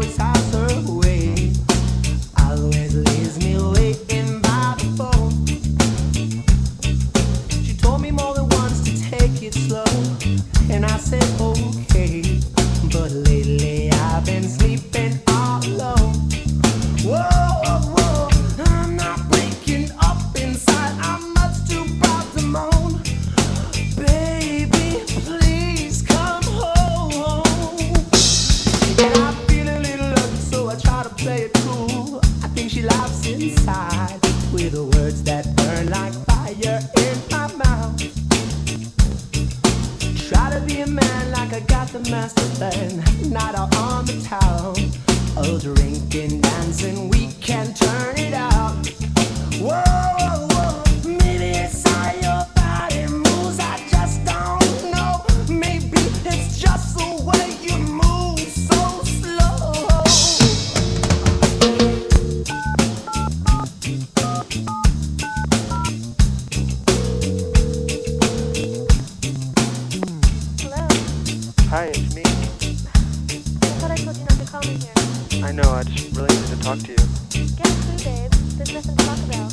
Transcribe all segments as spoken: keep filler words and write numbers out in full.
always has her way. Always leaves me waiting by the phone. She told me more than once to take it slow, and I said okay. But lately I've been sleeping all alone. Whoa, whoa, whoa, I'm not breaking up inside. I'm much too proud to moan. Baby, please come home. And I feel a little lucky, so I try to play it cool. I think she laughs inside with the words that burn like fire in my mouth. Try to be a man like I got the master plan. Night out on the town, all drinking, dancing, we can turn it out. Whoa, whoa, whoa, maybe it's how your body moves, I just don't know. Maybe it's just the way you move so slow. Hello? Hi, it's me. I thought I told you not to call me here. I know, I just really needed to talk to you. Get a clue, babe. There's nothing to talk about.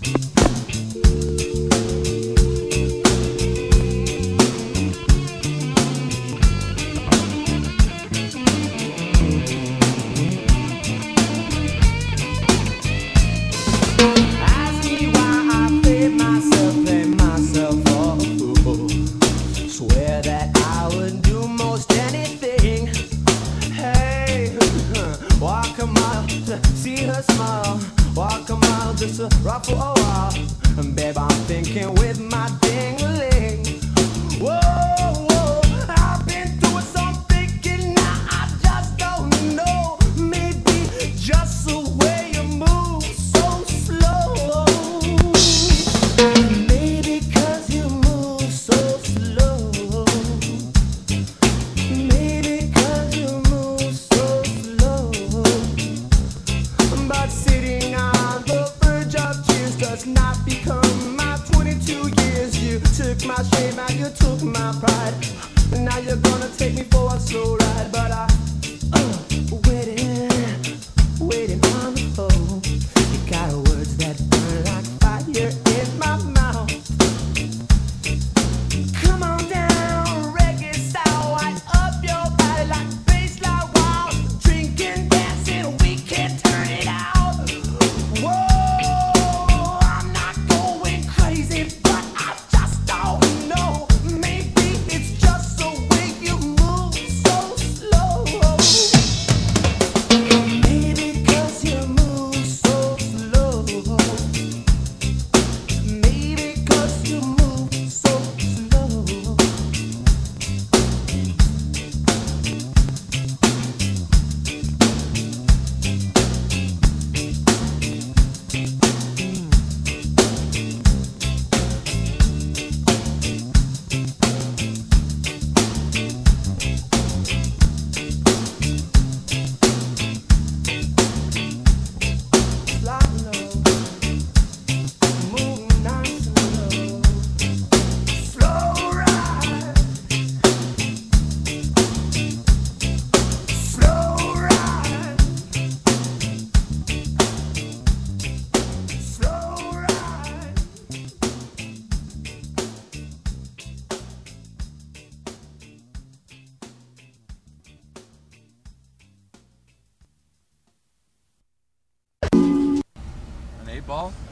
Ask me why I play myself, play myself off. Swear that I would do most anything. Hey, walk a mile to see her smile. Walk a mile just to rock for a while. And babe, I'm thinking with my ding-a-ling. Whoa, whoa, I've been doing some thinking now. I just don't know. Maybe just the way you move so slow. Maybe 'cause you move so slow. Maybe 'cause you move so slow. But sitting on the verge of tears does not become my twenty-two years. You took my shame and you took my pride. Now you're gonna take me for a slow ride. But I, uh, waiting, waiting on the phone. You got words that burn like fire in my mouth. Come on down, reggae style, wind up your body like baseline wild. Drinking, dancing, we can turn it out. Whoa, I'm not going crazy, but I just don't know. Maybe it's just the way you move so slow. Maybe 'cause you move so slow. Maybe 'cause you move so slow. Slide low, move nice and low. Slow ride, slow ride, slow ride. An eight ball?